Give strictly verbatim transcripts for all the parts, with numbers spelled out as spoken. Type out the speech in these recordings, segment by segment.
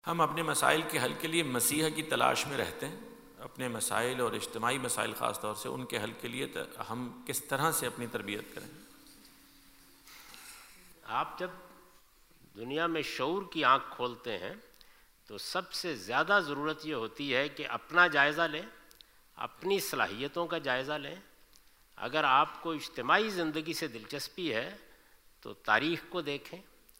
ہم اپنے مسائل کے حل کے لیے مسیح کی تلاش میں رہتے ہیں. اپنے مسائل اور اجتماعی مسائل خاص طور سے ان کے حل کے لیے ہم کس طرح سے اپنی تربیت کریں؟ آپ جب دنیا میں شعور کی آنکھ کھولتے ہیں تو سب سے زیادہ ضرورت یہ ہوتی ہے کہ اپنا جائزہ لیں، اپنی صلاحیتوں کا جائزہ لیں. اگر آپ کو اجتماعی زندگی سے دلچسپی ہے تو تاریخ کو دیکھیں،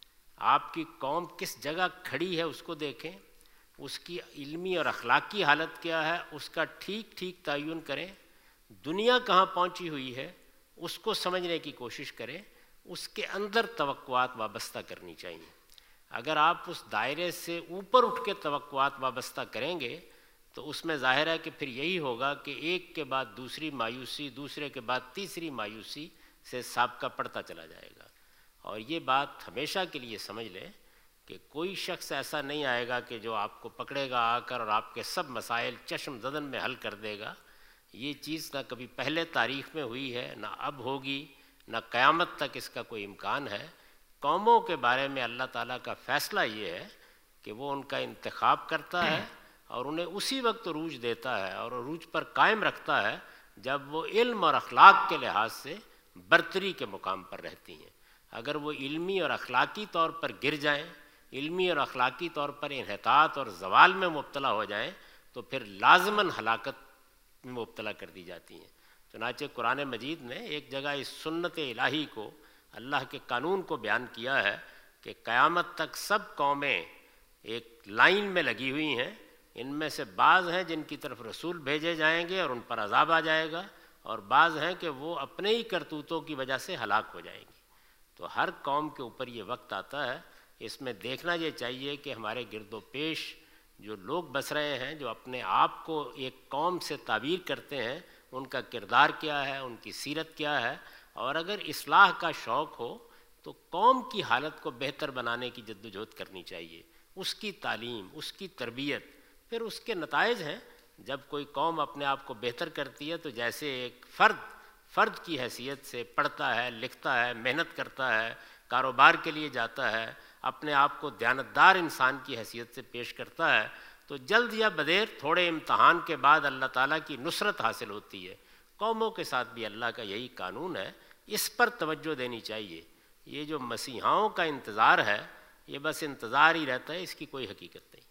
آپ کی قوم کس جگہ کھڑی ہے اس کو دیکھیں، اس کی علمی اور اخلاقی حالت کیا ہے اس کا ٹھیک ٹھیک تعین کریں. دنیا کہاں پہنچی ہوئی ہے اس کو سمجھنے کی کوشش کریں، اس کے اندر توقعات وابستہ کرنی چاہیے. اگر آپ اس دائرے سے اوپر اٹھ کے توقعات وابستہ کریں گے تو اس میں ظاہر ہے کہ پھر یہی ہوگا کہ ایک کے بعد دوسری مایوسی، دوسرے کے بعد تیسری مایوسی سے سابقہ پڑتا چلا جائے گا. اور یہ بات ہمیشہ کے لیے سمجھ لیں کہ کوئی شخص ایسا نہیں آئے گا کہ جو آپ کو پکڑے گا آ کر اور آپ کے سب مسائل چشم زدن میں حل کر دے گا. یہ چیز نہ کبھی پہلے تاریخ میں ہوئی ہے، نہ اب ہوگی، نہ قیامت تک اس کا کوئی امکان ہے. قوموں کے بارے میں اللہ تعالیٰ کا فیصلہ یہ ہے کہ وہ ان کا انتخاب کرتا ہے اور انہیں اسی وقت عروج دیتا ہے اور عروج پر قائم رکھتا ہے جب وہ علم اور اخلاق کے لحاظ سے برتری کے مقام پر رہتی ہیں. اگر وہ علمی اور اخلاقی طور پر گر جائیں، علمی اور اخلاقی طور پر انحطاط اور زوال میں مبتلا ہو جائیں تو پھر لازماً ہلاکت میں مبتلا کر دی جاتی ہیں. چنانچہ قرآن مجید نے ایک جگہ اس سنت الہی کو، اللہ کے قانون کو بیان کیا ہے کہ قیامت تک سب قومیں ایک لائن میں لگی ہوئی ہیں. ان میں سے بعض ہیں جن کی طرف رسول بھیجے جائیں گے اور ان پر عذاب آ جائے گا، اور بعض ہیں کہ وہ اپنے ہی کرتوتوں کی وجہ سے ہلاک ہو جائیں گی. تو ہر قوم کے اوپر یہ وقت آتا ہے. اس میں دیکھنا یہ چاہیے کہ ہمارے گرد و پیش جو لوگ بس رہے ہیں، جو اپنے آپ کو ایک قوم سے تعبیر کرتے ہیں، ان کا کردار کیا ہے، ان کی سیرت کیا ہے. اور اگر اصلاح کا شوق ہو تو قوم کی حالت کو بہتر بنانے کی جدوجہد کرنی چاہیے، اس کی تعلیم، اس کی تربیت. پھر اس کے نتائج ہیں. جب کوئی قوم اپنے آپ کو بہتر کرتی ہے تو جیسے ایک فرد فرد کی حیثیت سے پڑھتا ہے، لکھتا ہے، محنت کرتا ہے، کاروبار کے لیے جاتا ہے، اپنے آپ کو دیانتدار انسان کی حیثیت سے پیش کرتا ہے تو جلد یا بدیر تھوڑے امتحان کے بعد اللہ تعالیٰ کی نصرت حاصل ہوتی ہے. قوموں کے ساتھ بھی اللہ کا یہی قانون ہے. اس پر توجہ دینی چاہیے. یہ جو مسیحاؤں کا انتظار ہے یہ بس انتظار ہی رہتا ہے، اس کی کوئی حقیقت نہیں.